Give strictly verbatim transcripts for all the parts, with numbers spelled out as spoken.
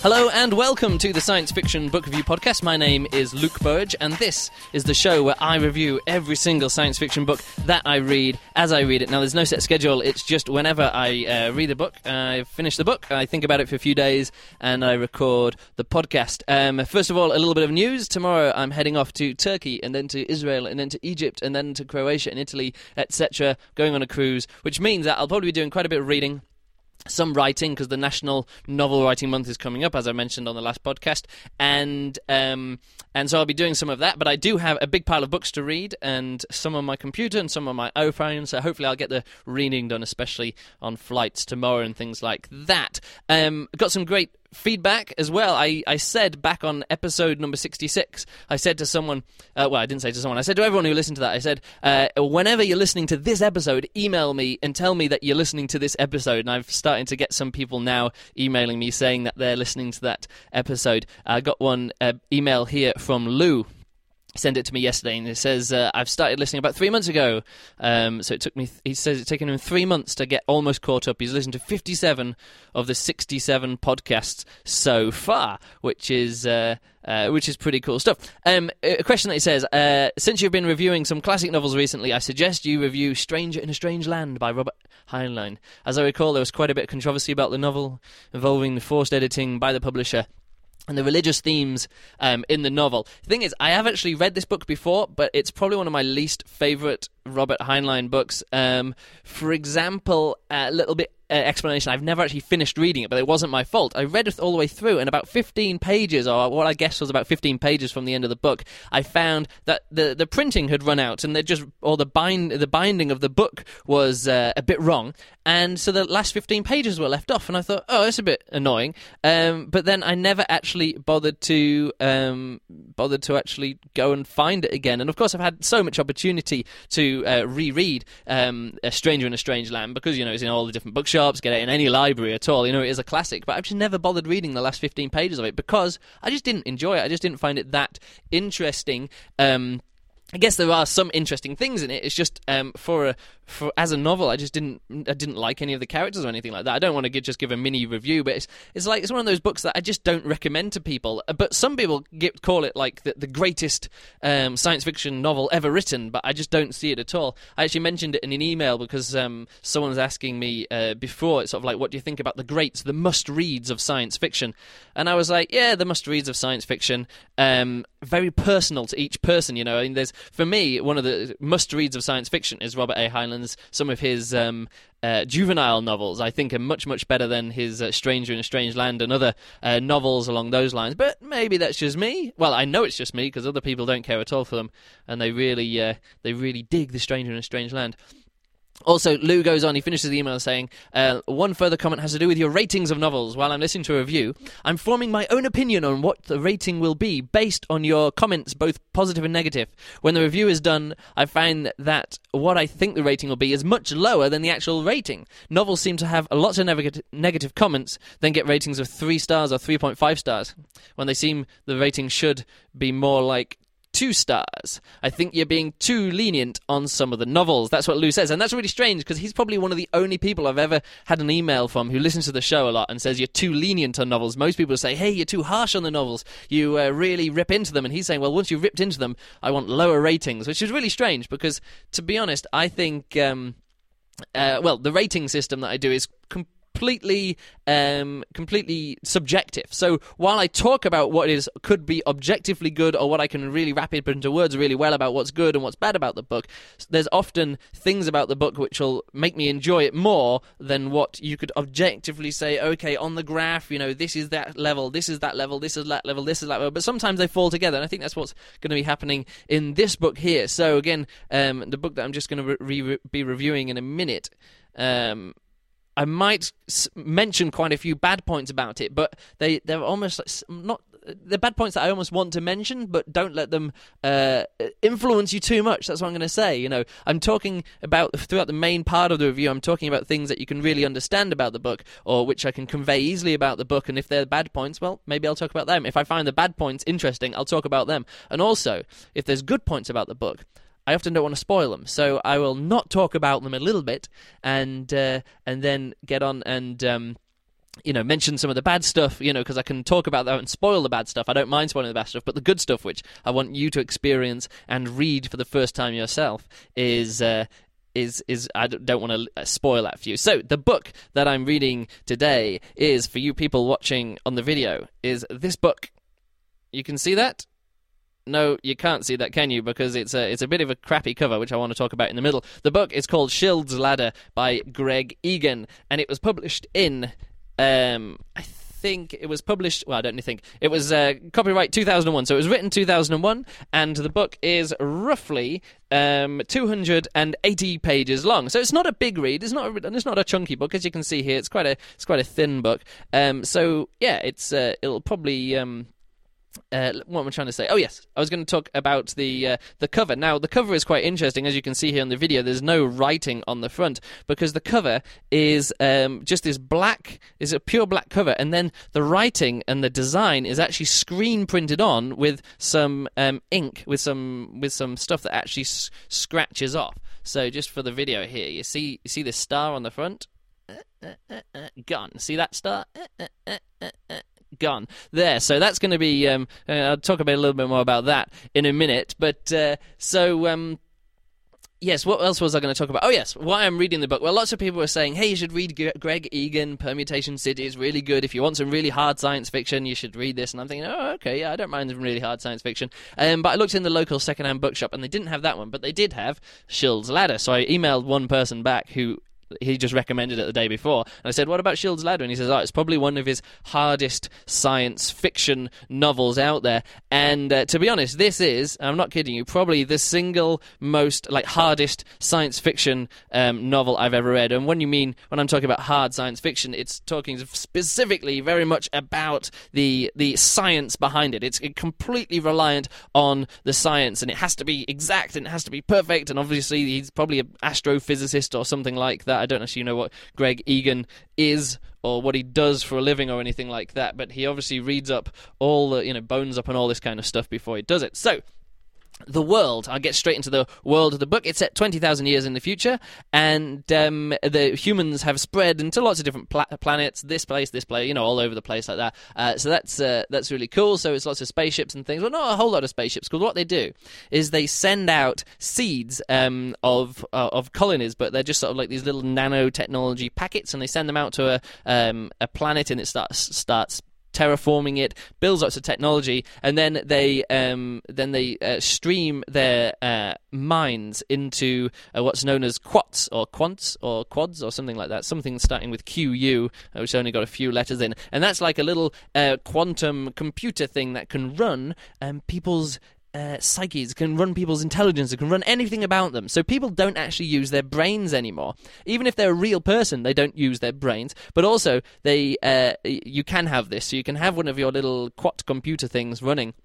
Hello and welcome to the Science Fiction Book Review Podcast. My name is Luke Burge, and this is the show where I review every single science fiction book that I read as I read it. Now, there's no set schedule. It's just whenever I uh, read a book, I finish the book, I think about it for a few days, and I record the podcast. Um, first of all, a little bit of news. Tomorrow I'm heading off to Turkey, and then to Israel, and then to Egypt, and then to Croatia and Italy, et cetera, going on a cruise, which means that I'll probably be doing quite a bit of reading. Some writing, because the National Novel Writing Month is coming up, as I mentioned on the last podcast, and um, and so I'll be doing some of that, but I do have a big pile of books to read, and some on my computer and some on my iPhone, so hopefully I'll get the reading done, especially on flights tomorrow and things like that. Um, got some great feedback as well. I, I said back on episode number sixty-six, I said to someone, uh, well, I didn't say to someone, I said to everyone who listened to that, I said, uh, whenever you're listening to this episode, email me and tell me that you're listening to this episode. And I've started to get some people now emailing me saying that they're listening to that episode. I got one uh, email here from Lou. Sent it to me yesterday, and it says, uh, I've started listening about three months ago. Um, so it took me, th- he says it's taken him three months to get almost caught up. He's listened to fifty-seven of the sixty-seven podcasts so far, which is uh, uh, which is pretty cool stuff. Um, a question that he says, uh, since you've been reviewing some classic novels recently, I suggest you review Stranger in a Strange Land by Robert Heinlein. As I recall, there was quite a bit of controversy about the novel involving the forced editing by the publisher and the religious themes um, in the novel. The thing is, I have actually read this book before, but it's probably one of my least favourite Robert Heinlein books. Um, for example, a little bit uh, explanation, I've never actually finished reading it, but it wasn't my fault. I read it all the way through, and about fifteen pages, or what I guess was about fifteen pages from the end of the book, I found that the the printing had run out, and they just or the bind the binding of the book was uh, a bit wrong, and so the last fifteen pages were left off, and I thought, oh, that's a bit annoying. Um, but then I never actually bothered to um, bothered to actually go and find it again. And of course, I've had so much opportunity to Uh, reread um, A Stranger in a Strange Land, because, you know, it's in all the different bookshops, get it in any library at all, you know, it is a classic, but I've just never bothered reading the last fifteen pages of it, because I just didn't enjoy it, I just didn't find it that interesting. um I guess there are some interesting things in it. It's just um, for a for as a novel, I just didn't I didn't like any of the characters or anything like that. I don't want to give, just give a mini review, but it's it's like it's one of those books that I just don't recommend to people. But some people get, call it like the, the greatest um, science fiction novel ever written, but I just don't see it at all. I actually mentioned it in an email because um, someone was asking me uh, before, it's sort of like, what do you think about the greats, the must-reads of science fiction? And I was like, yeah, the must-reads of science fiction. Um, very personal to each person, you know. I mean, there's, for me, one of the must-reads of science fiction is Robert A. Heinlein's, some of his um, uh, juvenile novels, I think, are much, much better than his uh, Stranger in a Strange Land and other uh, novels along those lines. But maybe that's just me. Well, I know it's just me, because other people don't care at all for them, and they really, uh, they really dig the Stranger in a Strange Land. Also, Lou goes on, he finishes the email saying, uh, one further comment has to do with your ratings of novels. While I'm listening to a review, I'm forming my own opinion on what the rating will be based on your comments, both positive and negative. When the review is done, I find that what I think the rating will be is much lower than the actual rating. Novels seem to have lots of neg- negative comments, then get ratings of three stars or three point five stars, when they seem the rating should be more like two stars. I think you're being too lenient on some of the novels. That's what Lou says, and that's really strange, because he's probably one of the only people I've ever had an email from who listens to the show a lot and says you're too lenient on novels. Most people say, hey, you're too harsh on the novels, you uh, really rip into them, and he's saying, well, once you've ripped into them, I want lower ratings, which is really strange, because, to be honest, I think um, uh, well, the rating system that I do is completely completely um, completely subjective. So while I talk about what is could be objectively good, or what I can really wrap it into words really well about what's good and what's bad about the book, there's often things about the book which will make me enjoy it more than what you could objectively say, okay, on the graph, you know, this is that level, this is that level, this is that level, this is that level, but sometimes they fall together, and I think that's what's going to be happening in this book here. So again, um, the book that I'm just going to re- re- be reviewing in a minute, um, I might s- mention quite a few bad points about it, but they, they're almost like not... They're bad points that I almost want to mention, but don't let them uh, influence you too much. That's what I'm going to say. You know, I'm talking about, throughout the main part of the review, I'm talking about things that you can really understand about the book, or which I can convey easily about the book, and if they're bad points, well, maybe I'll talk about them. If I find the bad points interesting, I'll talk about them. And also, if there's good points about the book, I often don't want to spoil them, so I will not talk about them a little bit, and uh, and then get on and... Um, you know, mention some of the bad stuff, you know, because I can talk about that and spoil the bad stuff. I don't mind spoiling the bad stuff, but the good stuff, which I want you to experience and read for the first time yourself, is uh, is is I don't want to spoil that for you. So the book that I'm reading today is, for you people watching on the video, is this book. You can see that? No, you can't see that, can you? Because it's a it's a bit of a crappy cover, which I want to talk about in the middle. The book is called Schild's Ladder by Greg Egan, and it was published in, um, I think it was published, well, I don't think, it was uh, copyright two thousand one, so it was written two thousand one, and the book is roughly um, two hundred eighty pages long. So it's not a big read, it's not a, it's not a chunky book, as you can see here. It's quite a it's quite a thin book. Um, so yeah, it's uh, it'll probably. Um, Uh, what am I trying to say? Oh yes, I was going to talk about the uh, the cover. Now the cover is quite interesting, as you can see here in the video. There's no writing on the front because the cover is um, just this black, is a pure black cover, and then the writing and the design is actually screen printed on with some um, ink, with some with some stuff that actually s- scratches off. So just for the video here, you see you see this star on the front. Uh, uh, uh, uh, gone. See that star? Uh, uh, uh, uh, uh. Gone there. So that's going to be um, uh, I'll talk a bit a little bit more about that in a minute, but uh, so um, yes, what else was I going to talk about? Oh yes, why I'm reading the book. Well, lots of people were saying, hey, you should read G- Greg Egan, Permutation City is really good. If you want some really hard science fiction, you should read this. And I'm thinking, oh, okay, yeah, I don't mind some really hard science fiction. Um, but I looked in the local secondhand bookshop and they didn't have that one, but they did have Schild's Ladder. So I emailed one person back who he just recommended it the day before, and I said, what about Schild's Ladder? And he says, oh, it's probably one of his hardest science fiction novels out there. And uh, to be honest, this is, I'm not kidding you, probably the single most like hardest science fiction um, novel I've ever read. And when you mean, when I'm talking about hard science fiction, it's talking specifically very much about the the science behind it. It's completely reliant on the science, and it has to be exact, and it has to be perfect, and obviously he's probably an astrophysicist or something like that. I don't actually know what Greg Egan is or what he does for a living or anything like that, but he obviously reads up all the, you know, bones up and all this kind of stuff before he does it. So, the world, I'll get straight into the world of the book. It's set twenty thousand years in the future, and um, the humans have spread into lots of different pla- planets, this place, this place, you know, all over the place like that. Uh, so that's uh, that's really cool. So it's lots of spaceships and things. Well, not a whole lot of spaceships, because what they do is they send out seeds um, of uh, of colonies, but they're just sort of like these little nanotechnology packets, and they send them out to a um, a planet, and it starts starts terraforming it, builds up of technology, and then they um, then they uh, stream their uh, minds into uh, what's known as quants or quants or quads or something like that, something starting with Q U, uh, which only got a few letters in, and that's like a little uh, quantum computer thing that can run um, people's Uh, psyches, can run people's intelligence, it can run anything about them. So people don't actually use their brains anymore. Even if they're a real person, they don't use their brains. But also, they uh, you can have this. So you can have one of your little quat computer things running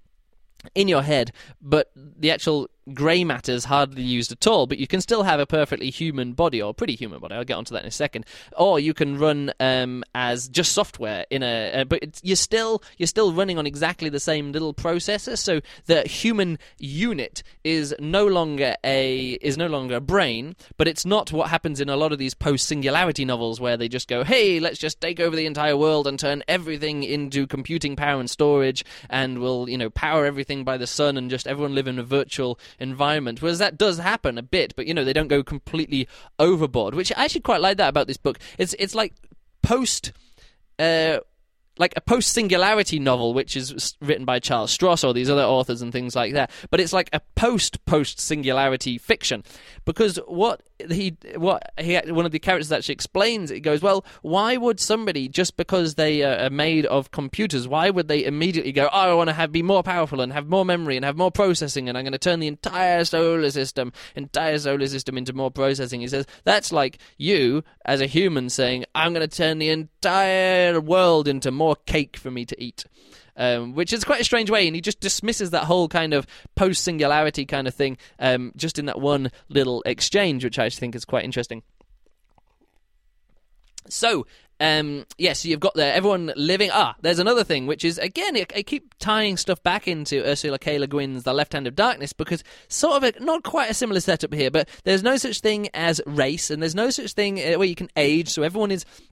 in your head, but the actual grey matter is hardly used at all, but you can still have a perfectly human body, or pretty human body. I'll get onto that in a second. Or you can run um, as just software in a, uh, but it's, you're still you're still running on exactly the same little processor. So the human unit is no longer a is no longer a brain, but it's not what happens in a lot of these post-singularity novels where they just go, hey, let's just take over the entire world and turn everything into computing power and storage, and we'll, you know, power everything by the sun and just everyone live in a virtual environment. Whereas that does happen a bit, but, you know, they don't go completely overboard, which I actually quite like that about this book. It's it's like post uh like a post-singularity novel, which is written by Charles Stross or these other authors and things like that. But it's like a post-post-singularity fiction, because what he, what he, one of the characters actually explains, it goes, well, why would somebody, just because they are made of computers, why would they immediately go, oh, I want to have be more powerful and have more memory and have more processing, and I'm going to turn the entire solar system, entire solar system into more processing? He says that's like you as a human saying, I'm going to turn the entire world into more cake for me to eat, um, which is quite a strange way, and he just dismisses that whole kind of post-singularity kind of thing um, just in that one little exchange, which I actually think is quite interesting. So, um, yeah, so you've got there everyone living. Ah, there's another thing, which is, again, I, I keep tying stuff back into Ursula K. Le Guin's The Left Hand of Darkness, because sort of a, not quite a similar setup here, but there's no such thing as race, and there's no such thing where you can age, so everyone is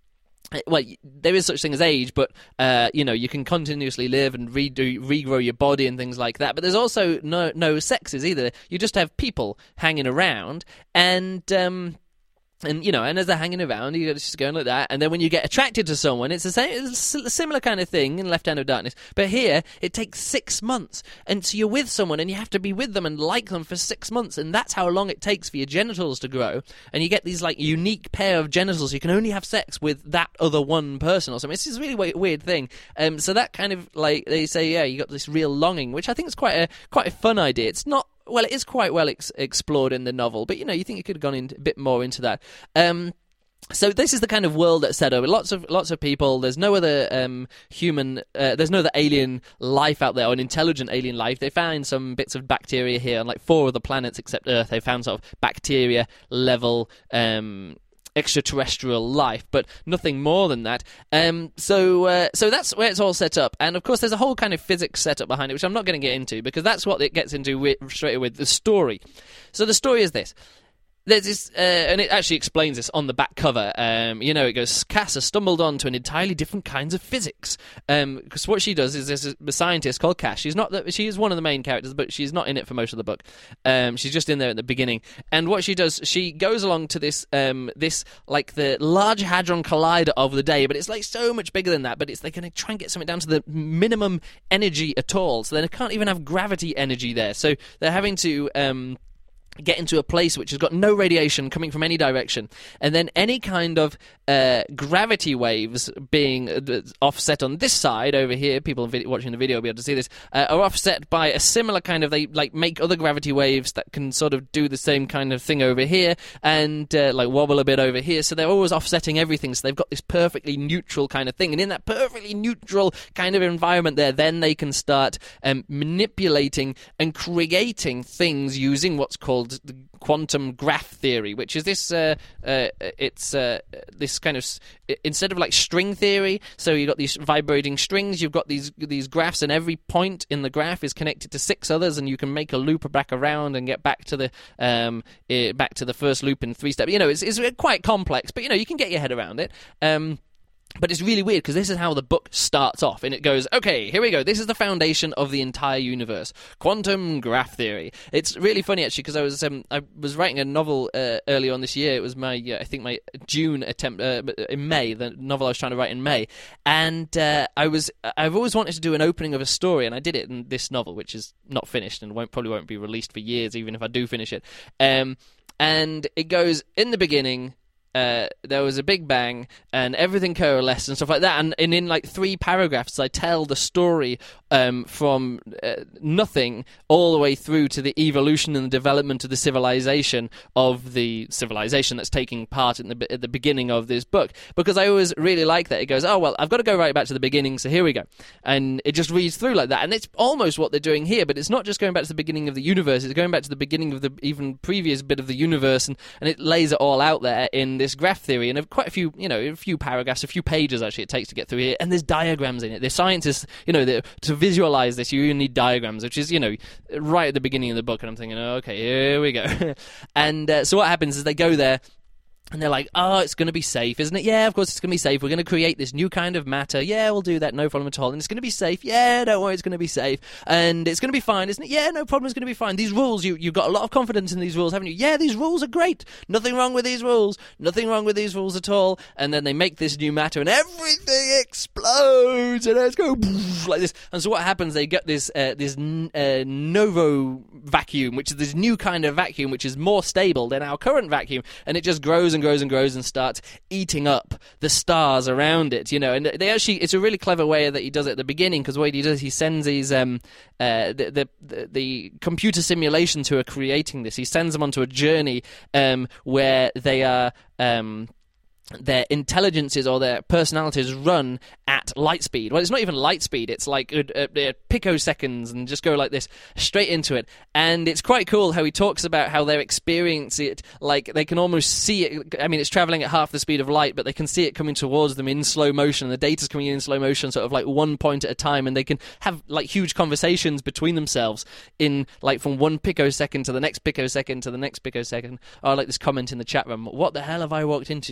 well, there is such thing as age, but uh, you know, you can continuously live and redo, regrow your body and things like that. But there's also no no sexes either. You just have people hanging around, and um, and you know, and as they're hanging around, you just going like that. And then when you get attracted to someone, it's the same, it's a similar kind of thing in Left Hand of Darkness. But here, it takes six months, and so you're with someone, and you have to be with them and like them for six months, and that's how long it takes for your genitals to grow. And you get these like unique pair of genitals. You can only have sex with that other one person or something. It's this really weird, weird thing. Um, so that kind of like they say, yeah, you got this real longing, which I think is quite a quite a fun idea. It's not. Well, it is quite well ex- explored in the novel, but you know, you think you could have gone in a bit more into that. Um, so this is the kind of world that's set up. Lots of lots of people. There's no other um, human. Uh, there's no other alien life out there, or an intelligent alien life. They found some bits of bacteria here on like four other planets except Earth. They found sort of bacteria level. Um, extraterrestrial life, but nothing more than that. Um, so uh, so that's where it's all set up. And of course there's a whole kind of physics setup behind it, which I'm not going to get into, because that's what it gets into with, straight away with the story. So the story is this. There's this, uh, and it actually explains this on the back cover. Um, you know, it goes, Cass has stumbled onto an entirely different kinds of physics. Um, because what she does is there's a scientist called Cass. She's not the, she is one of the main characters, but she's not in it for most of the book. Um, she's just in there at the beginning. And what she does, she goes along to this, um, this like the Large Hadron Collider of the day, but it's like so much bigger than that. But it's they're going to try and get something down to the minimum energy at all, so they can't even have gravity energy there. So they're having to. Um, get into a place which has got no radiation coming from any direction, and then any kind of uh, gravity waves being uh, offset on this side over here, people vid- watching the video will be able to see this, uh, are offset by a similar kind of, they like make other gravity waves that can sort of do the same kind of thing over here, and uh, like wobble a bit over here, so they're always offsetting everything, so they've got this perfectly neutral kind of thing, and in that perfectly neutral kind of environment there, then they can start um, manipulating and creating things using what's called the quantum graph theory, which is this uh, uh, it's uh, this kind of instead of like string theory, so you've got these vibrating strings, you've got these these graphs, and every point in the graph is connected to six others, and you can make a loop back around and get back to the um, uh, back to the first loop in three steps. You know, it's, it's quite complex, but you know, you can get your head around it. Um, But it's really weird, because this is how the book starts off, and it goes, okay, here we go, this is the foundation of the entire universe, quantum graph theory. It's really funny, actually, because I was um, I was writing a novel uh, earlier on this year. It was my, uh, I think my June attempt, uh, in May, the novel I was trying to write in May, and uh, I was, I've always wanted to do an opening of a story, and I did it in this novel, which is not finished, and won't probably won't be released for years, even if I do finish it. Um, and it goes, in the beginning, Uh, there was a big bang and everything coalesced and stuff like that, and, and in like three paragraphs I tell the story um, from uh, nothing all the way through to the evolution and the development of the civilization of the civilization that's taking part in the, at the beginning of this book, because I always really like that. It goes, oh well, I've got to go right back to the beginning, so here we go, and it just reads through like that, and it's almost what they're doing here, but it's not just going back to the beginning of the universe, it's going back to the beginning of the even previous bit of the universe, and, and it lays it all out there in this graph theory, and quite a few, you know, a few paragraphs, a few pages actually it takes to get through here, and there's diagrams in it. The scientists, you know, to visualize this, you need diagrams, which is, you know, right at the beginning of the book, and I'm thinking, oh, okay, here we go. And uh, so what happens is they go there, and they're like, oh, it's going to be safe, isn't it? Yeah, of course it's going to be safe. We're going to create this new kind of matter. Yeah, we'll do that, no problem at all. And it's going to be safe. Yeah, don't worry, it's going to be safe. And it's going to be fine, isn't it? Yeah, no problem, it's going to be fine. These rules, you, you've got a lot of confidence in these rules, haven't you? Yeah, these rules are great. Nothing wrong with these rules. Nothing wrong with these rules at all. And then they make this new matter, and everything explodes, and it's go like this. And so what happens, they get this uh, this uh, novo vacuum, which is this new kind of vacuum, which is more stable than our current vacuum, and it just grows and grows and grows and starts eating up the stars around it, you know. And they actually, it's a really clever way that he does it at the beginning, because what he does, he sends these um uh the, the the the computer simulations who are creating this, he sends them onto a journey um where they are um their intelligences or their personalities run at light speed. Well, it's not even light speed, it's like uh, uh, picoseconds, and just go like this straight into it. And it's quite cool how he talks about how they experience it, like they can almost see it. I mean, it's traveling at half the speed of light, but they can see it coming towards them in slow motion, and the data's coming in in slow motion, sort of like one point at a time, and they can have like huge conversations between themselves in like from one picosecond to the next picosecond to the next picosecond. Oh, I like this comment in the chat room, what the hell have I walked into? You've walked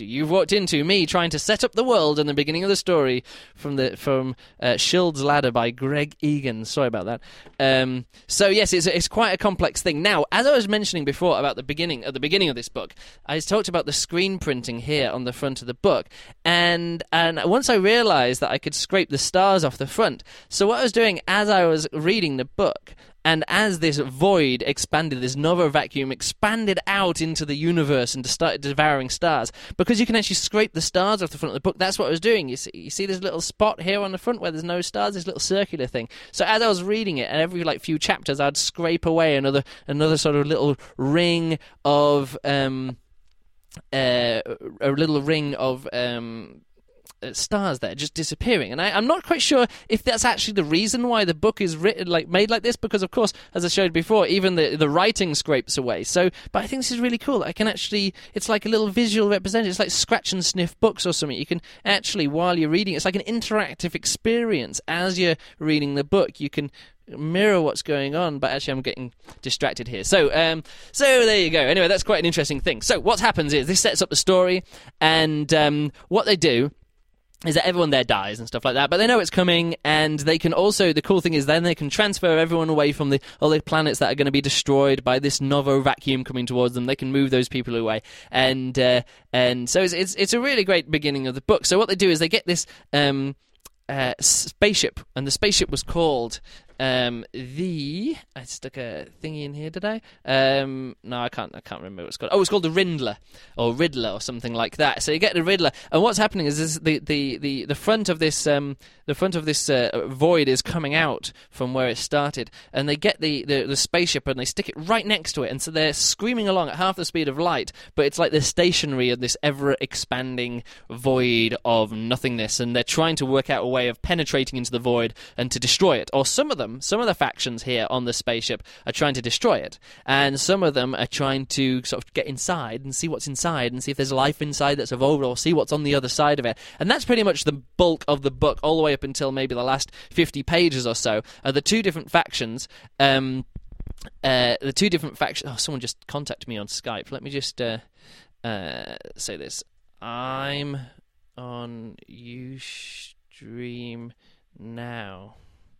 walked into me trying to set up the world in the beginning of the story from the from uh, Schild's Ladder by Greg Egan. Sorry about that. Um, so yes, it's it's quite a complex thing. Now, as I was mentioning before about the beginning at the beginning of this book, I talked about the screen printing here on the front of the book, and and once I realised that I could scrape the stars off the front, so what I was doing as I was reading the book, and as this void expanded, this Nova vacuum expanded out into the universe and started devouring stars, because you can actually scrape the stars off the front of the book, that's what I was doing. You see, you see this little spot here on the front where there's no stars, this little circular thing. So as I was reading it, and every like few chapters, I'd scrape away another another sort of little ring of um, uh, a little ring of. Um, stars there just disappearing, and I, I'm not quite sure if that's actually the reason why the book is written like made like this, because of course, as I showed before, even the the writing scrapes away. So, but I think this is really cool. I can actually, it's like a little visual representation. It's like scratch and sniff books or something. You can actually, while you're reading, it's like an interactive experience as you're reading the book. You can mirror what's going on, but actually I'm getting distracted here. So um, so there you go. Anyway, that's quite an interesting thing. So what happens is this sets up the story, and um, what they do is that everyone there dies and stuff like that, but they know it's coming, and they can also, the cool thing is then they can transfer everyone away from the all the planets that are going to be destroyed by this Novo vacuum coming towards them. They can move those people away, and uh, and so it's, it's it's a really great beginning of the book. So what they do is they get this um, uh, spaceship, and the spaceship was called um, the. I stuck a thingy in here, did I? Um, no, I can't. I can't remember what it's called. Oh, it's called the Rindler or Riddler or something like that. So you get the Riddler, and what's happening is this, the, the, the, the front of this um, the front of this uh, void is coming out from where it started, and they get the, the, the spaceship and they stick it right next to it, and so they're screaming along at half the speed of light, but it's like they're stationary in this ever expanding void of nothingness, and they're trying to work out a way of penetrating into the void and to destroy it. Or some of them, some of the factions here on the spaceship are trying to destroy it, and some of them are trying to sort of get inside and see what's inside and see if there's life inside that's evolved, or see what's on the other side of it. And that's pretty much the bulk of the book, all the way up until maybe the last fifty pages or so, are the two different factions. Um, uh, the two different factions. Oh, someone just contacted me on Skype. Let me just uh, uh, say this. I'm on Ustream now.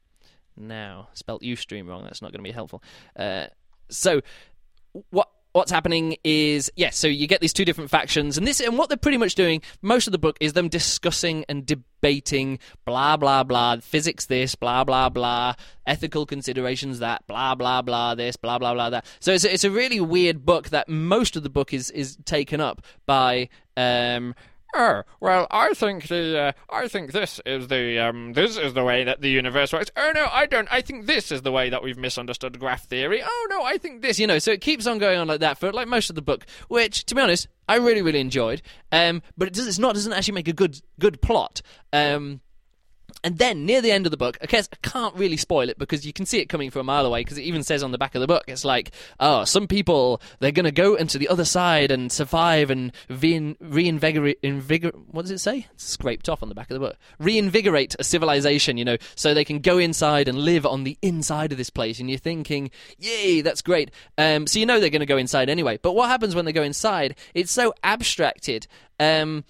Now, spelt Ustream wrong. That's not going to be helpful. Uh, so, what what's happening is, yes. So you get these two different factions, and this, and what they're pretty much doing most of the book is them discussing and debating, blah blah blah, physics this, blah blah blah, ethical considerations that, blah blah blah, this, blah blah blah that. So it's a, it's a really weird book that most of the book is is taken up by. Um, Oh, well, I think the, uh, I think this is the, um, this is the way that the universe works. Oh, no, I don't. I think this is the way that we've misunderstood graph theory. Oh, no, I think this. You know, so it keeps on going on like that for, like, most of the book, which, to be honest, I really, really enjoyed. Um, but it does, it's not, doesn't actually make a good, good plot. Um... And then, near the end of the book, okay, I can't really spoil it because you can see it coming from a mile away, because it even says on the back of the book, it's like, oh, some people, they're going to go into the other side and survive and re- reinvigorate, invigor- what does it say? It's scraped off on the back of the book. Reinvigorate a civilization, you know, so they can go inside and live on the inside of this place. And you're thinking, yay, that's great. Um, so you know they're going to go inside anyway. But what happens when they go inside? It's so abstracted. Um...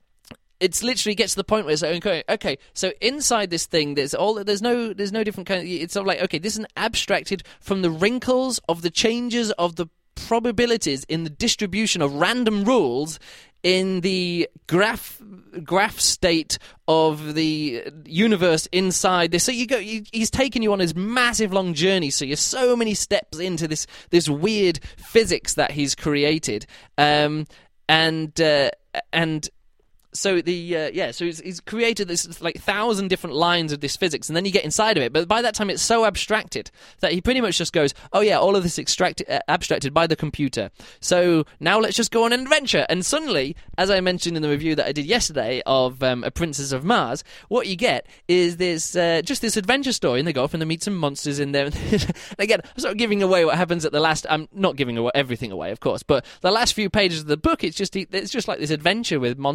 It's literally gets to the point where it's like, okay, okay, so inside this thing, there's all, there's no, there's no different kind of, it's sort of like, okay, this is abstracted from the wrinkles of the changes of the probabilities in the distribution of random rules in the graph graph state of the universe inside this. So you go, you, he's taken you on his massive long journey. So you're so many steps into this this weird physics that he's created, um, and uh, and. So the uh, yeah, so he's, he's created this like thousand different lines of this physics, and then you get inside of it. But by that time, it's so abstracted that he pretty much just goes, "Oh yeah, all of this extracted, uh, abstracted by the computer. So now let's just go on an adventure." And suddenly, as I mentioned in the review that I did yesterday of um, A Princess of Mars, what you get is this uh, just this adventure story, and they go off and they meet some monsters in there. And again, I'm sort of giving away what happens at the last. I'm not giving away everything away, of course, but the last few pages of the book, it's just it's just like this adventure with monsters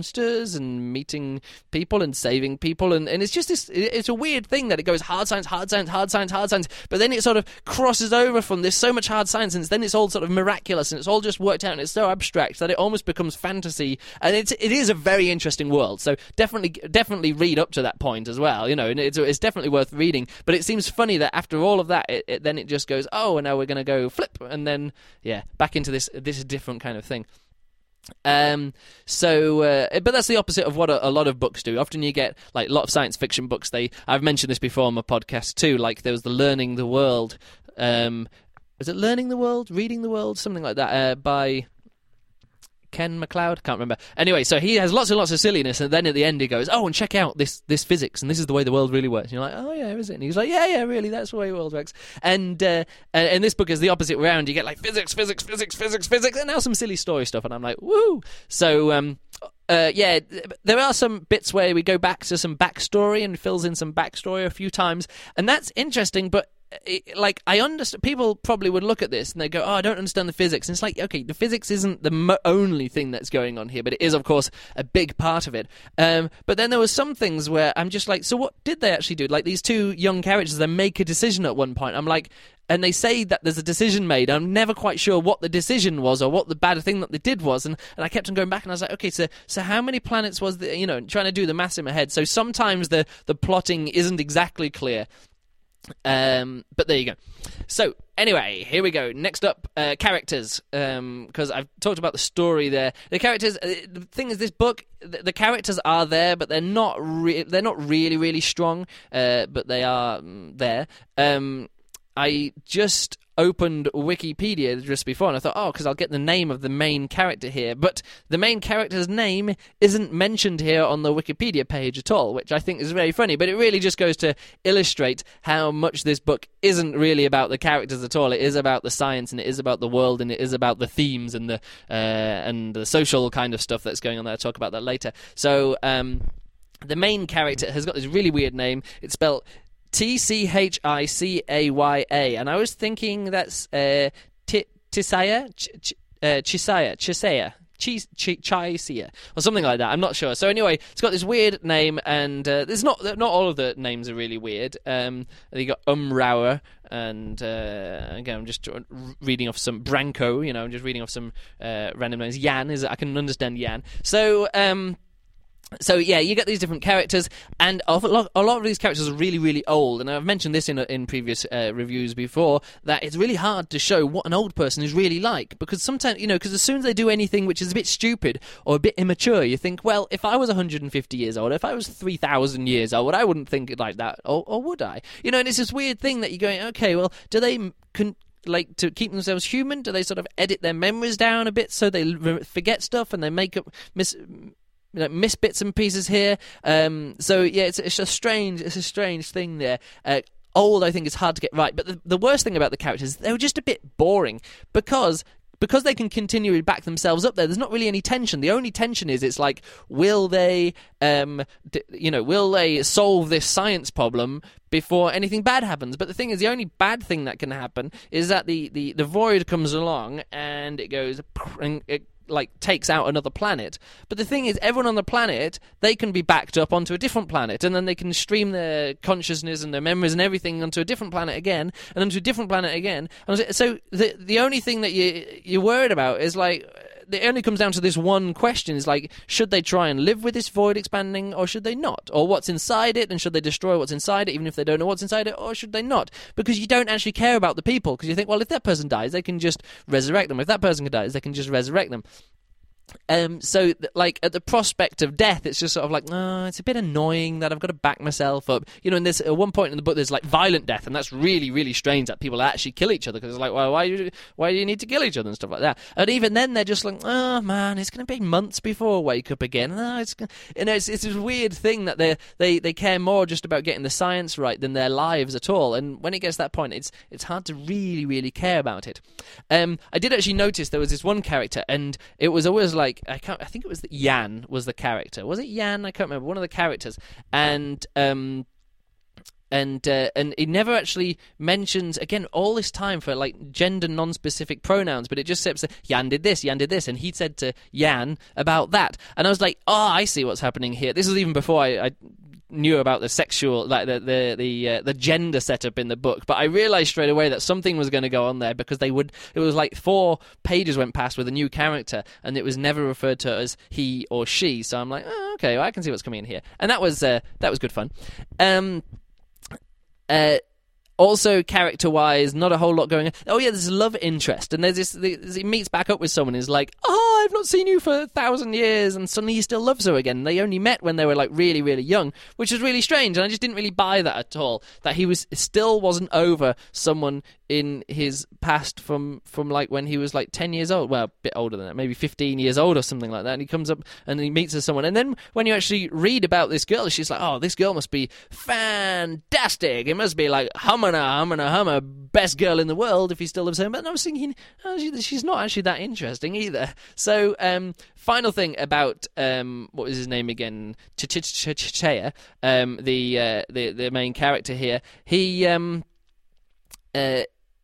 adventures and meeting people and saving people, and, and it's just this, it's a weird thing that it goes hard science, hard science, hard science, hard science, but then it sort of crosses over from this so much hard science, and then it's all sort of miraculous, and it's all just worked out, and it's so abstract that it almost becomes fantasy, and it's, it is a very interesting world, so definitely, definitely read up to that point as well, you know, and it's, it's definitely worth reading, but it seems funny that after all of that, it, it, then it just goes, oh, and now we're going to go flip, and then, yeah, back into this, this different kind of thing. Um, so, uh, but that's the opposite of what a, a lot of books do. Often you get, like, a lot of science fiction books, they, I've mentioned this before on my podcast too, like there was the Learning the World, um, was it Learning the World? Reading the World? Something like that, uh, by Ken MacLeod? Can't remember. Anyway, so he has lots and lots of silliness, and then at the end he goes, oh, and check out this this physics, and this is the way the world really works. And you're like, oh yeah, is it? And he's like, yeah, yeah, really, that's the way the world works. And uh, and this book is the opposite round. You get like physics, physics, physics, physics, physics, and now some silly story stuff, and I'm like, woo! So, um... Uh, yeah, there are some bits where we go back to some backstory and fills in some backstory a few times, and that's interesting, but It, like, I understand, people probably would look at this and they go, oh, I don't understand the physics. And it's like, okay, the physics isn't the mo- only thing that's going on here, but it is, of course, a big part of it. Um, but then there were some things where I'm just like, so what did they actually do? Like, these two young characters, they make a decision at one point. I'm like, and they say that there's a decision made. I'm never quite sure what the decision was or what the bad thing that they did was. And, and I kept on going back and I was like, okay, so so how many planets was the, you know, trying to do the maths in my head. So sometimes the, the plotting isn't exactly clear. Um, but there you go. So anyway, here we go. Next up, uh, characters. Um, because I've talked about the story there. The characters. Uh, the thing is, this book, the, the characters are there, but they're not. Re- they're not really, really strong. Uh, but they are mm, there. Um, I just opened Wikipedia just before, and I thought, oh, because I'll get the name of the main character here. But the main character's name isn't mentioned here on the Wikipedia page at all, which I think is very funny. But it really just goes to illustrate how much this book isn't really about the characters at all. It is about the science, and it is about the world, and it is about the themes and the uh, and the social kind of stuff that's going on there. I'll talk about that later. So um, the main character has got this really weird name. It's spelled T C H I C A Y A, and I was thinking that's uh, Tisaya, Chisaya, Chisaya, Chisia, or something like that. I'm not sure. So anyway, it's got this weird name, and uh, there's not not all of the names are really weird. Um, you got Umrauer, and uh, again, I'm just reading off some Branko. You know, I'm just reading off some uh, random names. Jan is I can understand Jan. So. Um, So, yeah, you get these different characters, and a lot, a lot of these characters are really, really old, and I've mentioned this in in previous uh, reviews before, that it's really hard to show what an old person is really like, because sometimes, you know, because as soon as they do anything which is a bit stupid or a bit immature, you think, well, if I was one hundred fifty years old, if I was three thousand years old, I wouldn't think it like that, or, or would I? You know, and it's this weird thing that you're going, okay, well, do they... Con- like, to keep themselves human? Do they sort of edit their memories down a bit so they forget stuff and they make up... Mis- You know, miss bits and pieces here. Um, so yeah, it's it's a strange it's a strange thing there. Uh, old, I think, is hard to get right. But the, the worst thing about the characters, they were just a bit boring because. Because they can continually back themselves up there, there's not really any tension. The only tension is it's like, will they, um, d- you know, will they solve this science problem before anything bad happens? But the thing is, the only bad thing that can happen is that the, the, the void comes along and it goes, and it like takes out another planet. But the thing is, everyone on the planet, they can be backed up onto a different planet, and then they can stream their consciousness and their memories and everything onto a different planet again, and onto a different planet again. And so the the only thing that you you're worried about is like, it only comes down to this one question, is like, should they try and live with this void expanding, or should they not? Or what's inside it, and should they destroy what's inside it, even if they don't know what's inside it, or should they not? Because you don't actually care about the people, because you think, well, if that person dies, they can just resurrect them. If that person dies, they can just resurrect them. Um, so, like, at the prospect of death, it's just sort of like, oh, it's a bit annoying that I've got to back myself up. You know, and there's at one point in the book, there's like violent death, and that's really, really strange that people actually kill each other, because it's like, well, why do you, why do you need to kill each other and stuff like that? And even then, they're just like, oh man, it's going to be months before I wake up again. Oh, it's, you know, it's, it's this weird thing that they they they care more just about getting the science right than their lives at all. And when it gets to that point, it's it's hard to really, really care about it. Um, I did actually notice there was this one character, and it was always like, I can't. I think it was the, Jan was the character. Was it Jan? I can't remember. One of the characters, and um, and uh, and he never actually mentions, again, all this time for like gender non-specific pronouns, but it just says Jan did this, Jan did this, and he said to Jan about that, and I was like, oh, I see what's happening here. This was even before I, I knew about the sexual, like the the the, uh, the gender setup in the book, but I realized straight away that something was going to go on there, because they would, it was like four pages went past with a new character, and it was never referred to as he or she. So I'm like, oh, okay, well, I can see what's coming in here, and that was uh, that was good fun. Um, uh. Also, character-wise, not a whole lot going on. Oh, yeah, there's love interest. And there's this, this, he meets back up with someone who's like, oh, I've not seen you for a thousand years. And suddenly he still loves her again. They only met when they were, like, really, really young, which was really strange. And I just didn't really buy that at all. That he was still wasn't over someone in his past from, from like, when he was, like, ten years old. Well, a bit older than that. Maybe fifteen years old or something like that. And he comes up and he meets with someone. And then when you actually read about this girl, she's like, oh, this girl must be fantastic. It must be, like, hum Humana, Humana, Hummer, best girl in the world if he still lives home. But I was thinking, oh, she, she's not actually that interesting either. So, um, final thing about, um, what was his name again? Chichaya, um, the, uh, the the main character here. He, um, uh,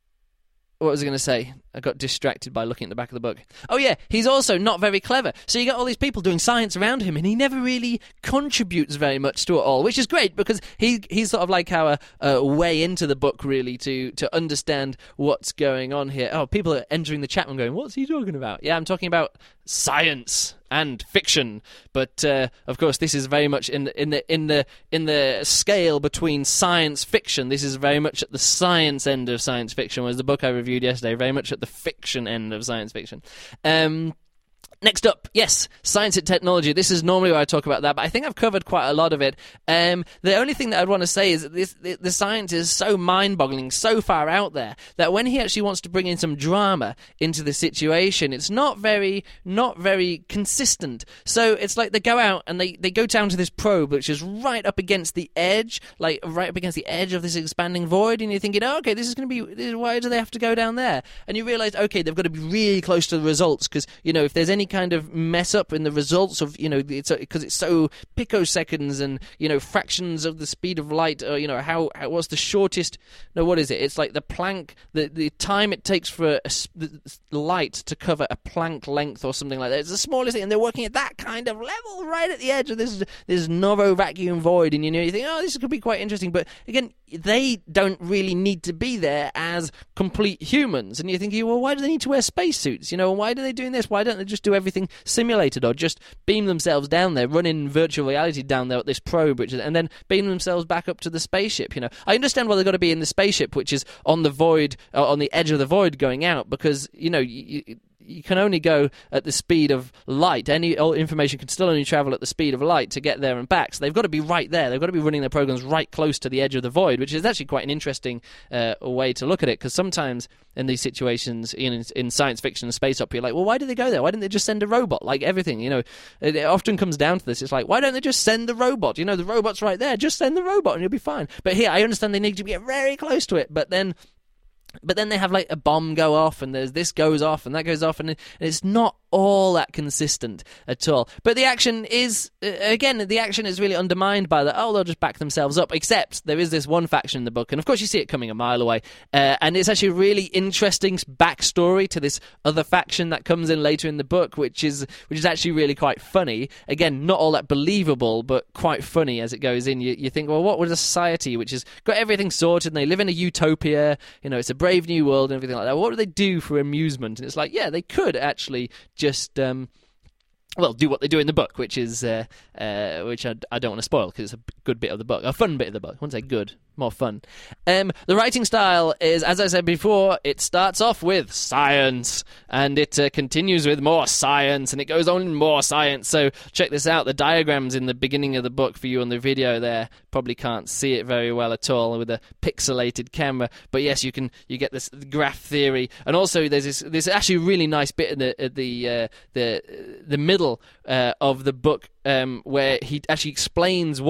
what was I going to say? I got distracted by looking at the back of the book. Oh yeah, he's also not very clever. So you got all these people doing science around him, and he never really contributes very much to it all, which is great, because he he's sort of like our uh, way into the book, really, to, to understand what's going on here. Oh, people are entering the chat room going, what's he talking about? Yeah, I'm talking about science and fiction, but uh, of course this is very much in the, in the in the in the scale between science fiction. This is very much at the science end of science fiction, whereas the book I reviewed yesterday very much at the fiction end of science fiction. Um, Next up, yes, science and technology. This is normally where I talk about that, but I think I've covered quite a lot of it. Um, the only thing that I'd want to say is that this, the, the science is so mind-boggling, so far out there, that when he actually wants to bring in some drama into the situation, it's not very, not very consistent. So it's like they go out and they, they go down to this probe, which is right up against the edge, like right up against the edge of this expanding void, and you're thinking, oh, okay, this is going to be, this, why do they have to go down there? And you realise, okay, they've got to be really close to the results, because, you know, if there's any kind of mess up in the results of, you know, it's because it's so picoseconds and, you know, fractions of the speed of light, or, you know, how, how what's the shortest, no, what is it? It's like the Planck, the, the time it takes for a, the light to cover a Planck length or something like that. It's the smallest thing, and they're working at that kind of level right at the edge of this, this Novo vacuum void, and, you know, you think, oh, this could be quite interesting, but again, they don't really need to be there as complete humans, and you're thinking, well, why do they need to wear spacesuits? You know, why are they doing this? Why don't they just do everything simulated, or just beam themselves down there, run in virtual reality down there at this probe, which is, and then beam themselves back up to the spaceship? You know, I understand why they've got to be in the spaceship, which is on the void, uh, on the edge of the void going out, because, you know, you, you can only go at the speed of light. Any information can still only travel at the speed of light to get there and back. So they've got to be right there. They've got to be running their programs right close to the edge of the void, which is actually quite an interesting uh, way to look at it, because sometimes in these situations, in, in science fiction and space opera, you're like, well, why did they go there? Why didn't they just send a robot? Like everything, you know, it, it often comes down to this. It's like, why don't they just send the robot? You know, the robot's right there. Just send the robot and you'll be fine. But here, I understand they need to get very close to it, but then But then they have like a bomb go off, and there's this goes off, and that goes off, and it's not all that consistent at all. But the action is, again, the action is really undermined by that, oh, they'll just back themselves up, except there is this one faction in the book, and of course you see it coming a mile away, uh, and it's actually a really interesting backstory to this other faction that comes in later in the book, which is which is actually really quite funny. Again, not all that believable, but quite funny as it goes in. You, you think, well, what was a society which has got everything sorted, and they live in a utopia, you know, it's a brave new world and everything like that. What do they do for amusement? And it's like, yeah, they could actually just um well, do what they do in the book, which is uh, uh, which I, I don't want to spoil, because it's a good bit of the book, a fun bit of the book. I wouldn't say good, more fun. Um, the writing style is, as I said before, it starts off with science, and it uh, continues with more science, and it goes on more science. So check this out. The diagrams in the beginning of the book for you on the video there, probably can't see it very well at all with a pixelated camera, but yes, you can. You get this graph theory, and also there's this this actually really nice bit in the at the uh, the the middle uh, of the book um, where he actually explains what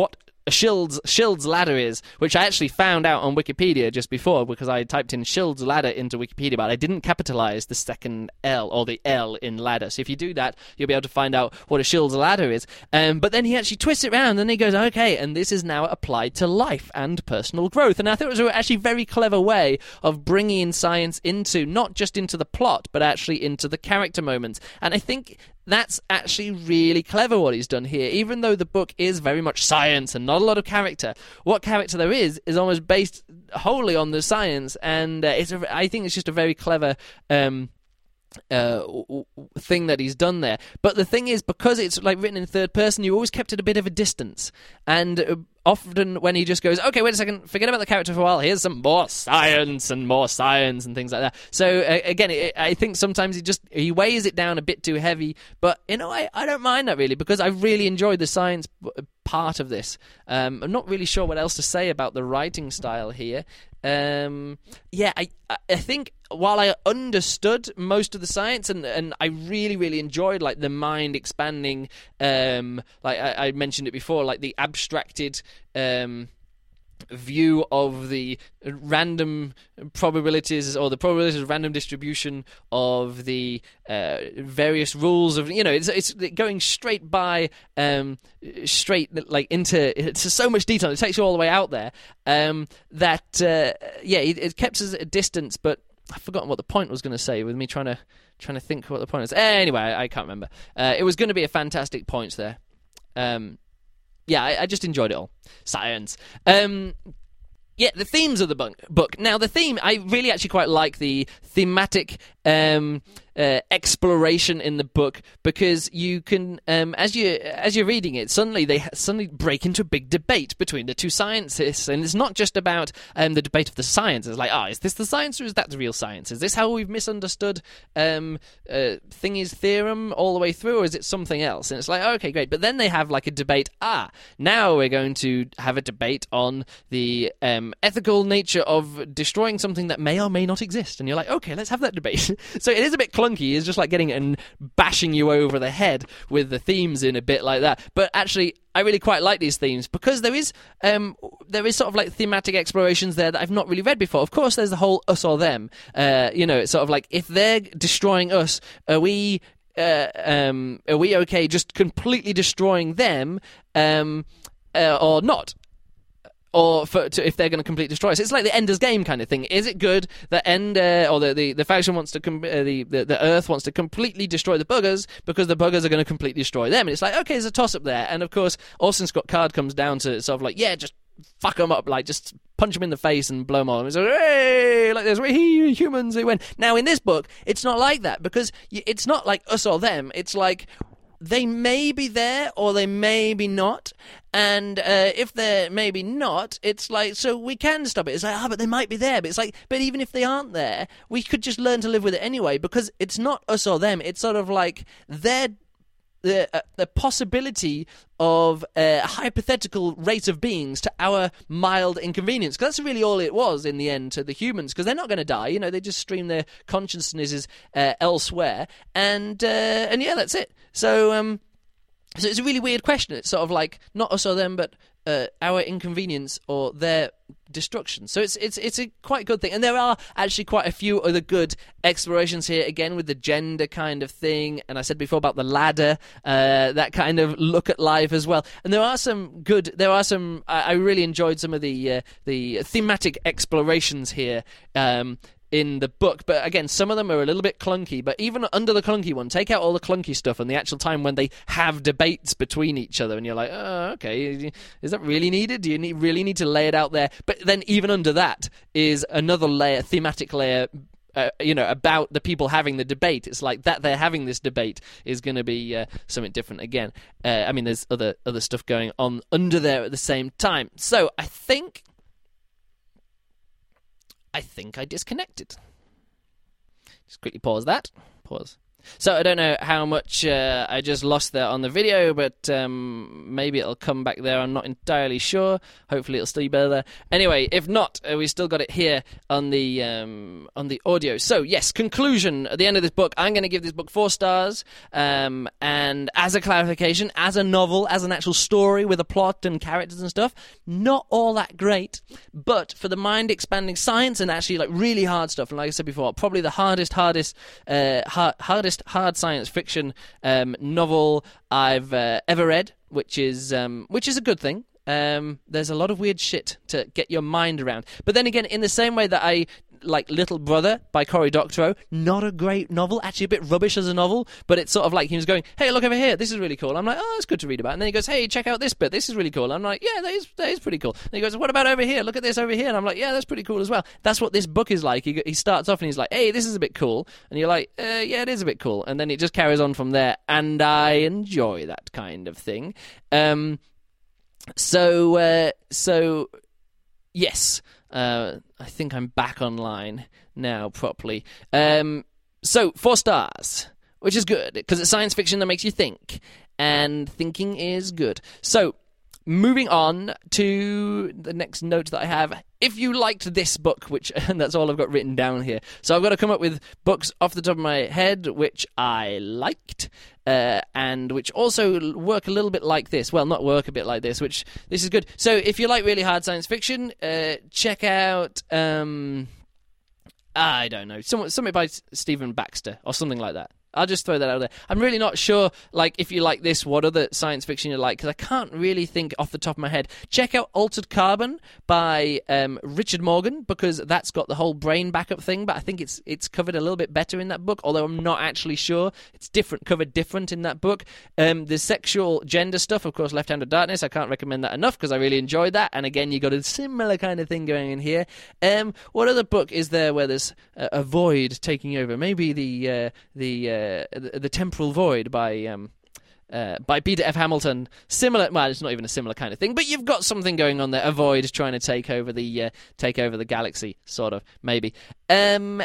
a Schild's, Schild's ladder is, which I actually found out on Wikipedia just before because I typed in Schild's ladder into Wikipedia, but I didn't capitalize the second L or the L in ladder. So if you do that, you'll be able to find out what a Schild's ladder is. Um, but then he actually twists it around and he goes, okay, and this is now applied to life and personal growth. And I thought it was a actually very clever way of bringing science into, not just into the plot, but actually into the character moments. And I think that's actually really clever what he's done here. Even though the book is very much science and not a lot of character, what character there is is almost based wholly on the science, and uh, it's a, I think it's just a very clever um, uh, thing that he's done there. But the thing is, because it's like written in third person, you always kept at a bit of a distance, and uh, often when he just goes, okay, wait a second, forget about the character for a while, here's some more science and more science and things like that. So uh, again, it, I think sometimes he just he weighs it down a bit too heavy, but you know, I, I don't mind that really, because I really enjoyed the science part of this. Um, I'm not really sure what else to say about the writing style here. Um, yeah, I I think while I understood most of the science, and, and I really, really enjoyed like the mind expanding, um, like I, I mentioned it before, like the abstracted um, view of the random probabilities, or the probabilities of random distribution of the uh, various rules of, you know, it's it's going straight by, um, straight like into it's so much detail. It takes you all the way out there. Um, that uh, yeah, it, it kept us at a distance, but I've forgotten what the point was going to say with me trying to trying to think what the point was. Anyway, I, I can't remember. Uh, it was going to be a fantastic point there. Um, yeah, I, I just enjoyed it all. Science. Um, yeah, the themes of the book. book. Now, the theme, I really actually quite like the thematic um, uh, exploration in the book, because you can, um, as you as you're reading it, suddenly they suddenly break into a big debate between the two scientists, and it's not just about um, the debate of the science. It's like, ah, oh, is this the science or is that the real science? Is this how we've misunderstood um, uh, Thingy's theorem all the way through, or is it something else? And it's like, okay, great. But then they have like a debate. Ah, now we're going to have a debate on the um, ethical nature of destroying something that may or may not exist. And you're like, okay, let's have that debate. So it is a bit clunky. It's just like getting and bashing you over the head with the themes in a bit like that. But actually, I really quite like these themes, because there is um, there is sort of like thematic explorations there that I've not really read before. Of course, there's the whole us or them. Uh, you know, it's sort of like, if they're destroying us, are we uh, um, are we okay just completely destroying them um, uh, or not? Or for, to, if they're going to completely destroy us. It's like the Ender's Game kind of thing. Is it good that Ender, or the, the, the faction wants to, com- uh, the, the, the Earth wants to completely destroy the buggers, because the buggers are going to completely destroy them? And it's like, okay, there's a toss-up there. And of course, Orson Scott Card comes down to sort of like, yeah, just fuck them up, like, just punch them in the face and blow them all. And it's like, hey, like there's we humans who win. Now, in this book, it's not like that, because it's not like us or them. It's like, they may be there or they may be not, and uh, if they're maybe not, it's like, so we can stop it. It's like, ah, oh, but they might be there. But it's like, but even if they aren't there, we could just learn to live with it anyway, because it's not us or them. It's sort of like their the uh, the possibility of a hypothetical race of beings to our mild inconvenience, because that's really all it was in the end to the humans, because they're not going to die, you know, they just stream their consciousnesses uh, elsewhere, and uh, and yeah, that's it. So um so it's a really weird question. It's sort of like not us or them, but uh, our inconvenience or their destruction. So it's it's it's a quite good thing, and there are actually quite a few other good explorations here, again with the gender kind of thing, and I said before about the ladder, uh, that kind of look at life as well. And there are some good, there are some, I, I really enjoyed some of the uh, the thematic explorations here um, in the book, but again, some of them are a little bit clunky. But even under the clunky one, take out all the clunky stuff and the actual time when they have debates between each other, and you're like, oh, okay, is that really needed? Do you need, really need to lay it out there? But then even under that is another layer, thematic layer, uh, you know, about the people having the debate. It's like that they're having this debate is going to be uh, something different again. Uh, I mean, there's other other stuff going on under there at the same time. So I think I think I disconnected. Just quickly pause that. Pause. So I don't know how much uh, I just lost there on the video, but um, maybe it'll come back there. I'm not entirely sure. Hopefully it'll still be better there. Anyway, if not, uh, we still got it here on the um, on the audio. So yes, conclusion at the end of this book. I'm going to give this book four stars. Um, and as a clarification, as a novel, as an actual story with a plot and characters and stuff, not all that great. But for the mind-expanding science and actually like really hard stuff, and like I said before, probably the hardest, hardest, uh, hard, hardest hard science fiction um, novel I've uh, ever read, which is um, which is a good thing. Um, there's a lot of weird shit to get your mind around. But then again, in the same way that I like Little Brother by Cory Doctorow, not a great novel, actually a bit rubbish as a novel, but it's sort of like he was going, hey, look over here, this is really cool. I'm like, oh, that's good to read about. And then he goes, hey, check out this bit, this is really cool. I'm like, yeah, that is, that is pretty cool. And he goes, what about over here? Look at this over here. And I'm like, yeah, that's pretty cool as well. That's what this book is like. He, he starts off and he's like, hey, this is a bit cool. And you're like, uh, yeah, it is a bit cool. And then it just carries on from there. And I enjoy that kind of thing. Um, so, uh, so, yes, uh, I think I'm back online now properly. Um, so, four stars, which is good, because it's science fiction that makes you think, and thinking is good. So, moving on to the next note that I have. If you liked this book, which and that's all I've got written down here. So I've got to come up with books off the top of my head which I liked, uh, and which also work a little bit like this. Well, not work a bit like this, which this is good. So if you like really hard science fiction, uh, check out, um, I don't know, something, something by Stephen Baxter or something like that. I'll just throw that out there. I'm really not sure, like, if you like this, what other science fiction you like, because I can't really think off the top of my head. Check out Altered Carbon by um, Richard Morgan, because that's got the whole brain backup thing, but I think it's it's covered a little bit better in that book, although I'm not actually sure. It's different, covered different in that book. Um, the sexual gender stuff, of course, Left Hand of Darkness, I can't recommend that enough, because I really enjoyed that, and again, you got a similar kind of thing going in here. Um, what other book is there where there's a, a void taking over? Maybe the uh, the uh, Uh, the, the Temporal Void by um, uh, by Peter F. Hamilton. Similar, well, it's not even a similar kind of thing, but you've got something going on there. A void trying to take over the uh, take over the galaxy, sort of, maybe. Um,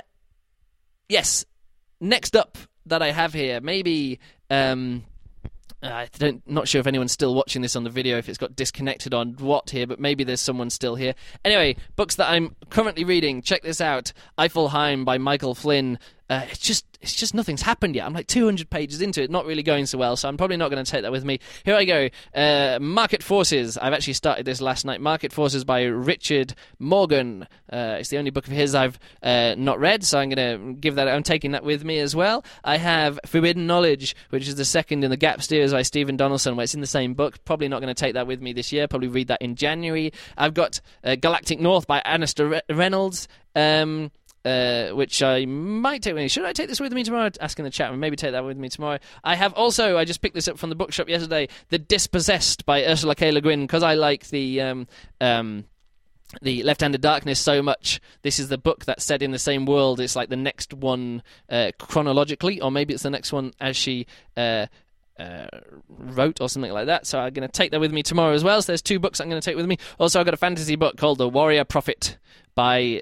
yes. Next up that I have here, maybe. Um, I don't, not sure if anyone's still watching this on the video, if it's got disconnected on what here, but maybe there's someone still here. Anyway, books that I'm currently reading. Check this out. Eifelheim by Michael Flynn. Uh, it's just it's just nothing's happened yet. I'm like two hundred pages into it, not really going so well, so I'm probably not going to take that with me. Here I go. Uh, Market Forces. I've actually started this last night. Market Forces by Richard Morgan. Uh, it's the only book of his I've uh, not read, so I'm going to give that. I'm taking that with me as well. I have Forbidden Knowledge, which is the second in the Gap Steers by Stephen Donaldson, where it's in the same book. Probably not going to take that with me this year. Probably read that in January. I've got uh, Galactic North by Alistair Re- Reynolds. Um... Uh, which I might take with me. Should I take this with me tomorrow? Ask in the chat. Maybe take that with me tomorrow. I have also, I just picked this up from the bookshop yesterday, The Dispossessed by Ursula K. Le Guin, because I like the um, um, the Left Hand of Darkness so much. This is the book that's set in the same world. It's like the next one uh, chronologically, or maybe it's the next one as she... Uh, Uh, wrote or something like that, so I'm going to take that with me tomorrow as well. So there's two books I'm going to take with me. Also, I've got a fantasy book called The Warrior Prophet by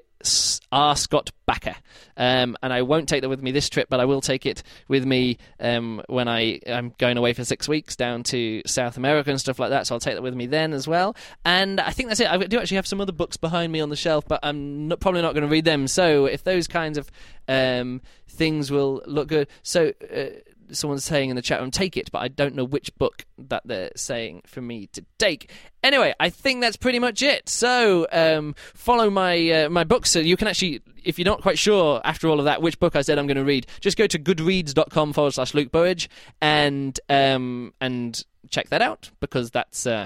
R. Scott Bakker, um, and I won't take that with me this trip, but I will take it with me um, when I, I'm going away for six weeks down to South America and stuff like that, so I'll take that with me then as well. And I think that's it. I do actually have some other books behind me on the shelf, but I'm not, probably not going to read them, so if those kinds of um, things will look good. So... Uh, Someone's saying in the chat room, take it, but I don't know which book that they're saying for me to take. Anyway, I think that's pretty much it. So, um, follow my uh, my books. So you can actually, if you're not quite sure after all of that which book I said I'm going to read, just go to goodreads.com forward slash Luke Burridge and um, and check that out, because that's... Uh,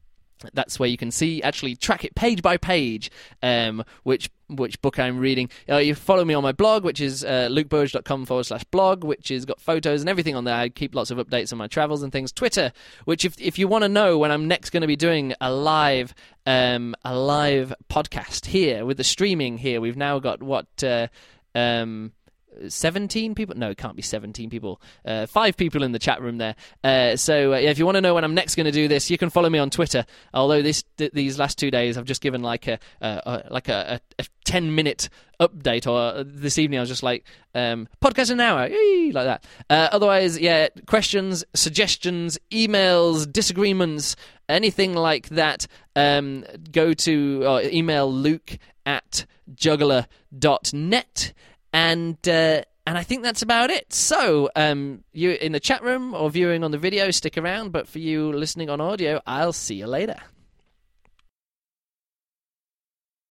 That's where you can see, actually track it page by page, um, which which book I'm reading. Uh, you follow me on my blog, which is uh, lukeburridge.com forward slash blog, which has got photos and everything on there. I keep lots of updates on my travels and things. Twitter, which if if you want to know when I'm next going to be doing a live um, a live podcast here with the streaming here, we've now got what... Uh, um, seventeen people. No, it can't be seventeen people. Uh, five people in the chat room there. Uh, so uh, yeah, if you want to know when I'm next going to do this, you can follow me on Twitter. Although this th- these last two days I've just given like a uh, uh, like a, a, a ten minute update, or uh, this evening I was just like um, podcast an hour, Eee, like that. Uh, otherwise, yeah, questions, suggestions, emails, disagreements, anything like that. Um, go to or email Luke at juggler dot net. And uh, and I think that's about it. So, um, you in the chat room or viewing on the video, stick around. But for you listening on audio, I'll see you later.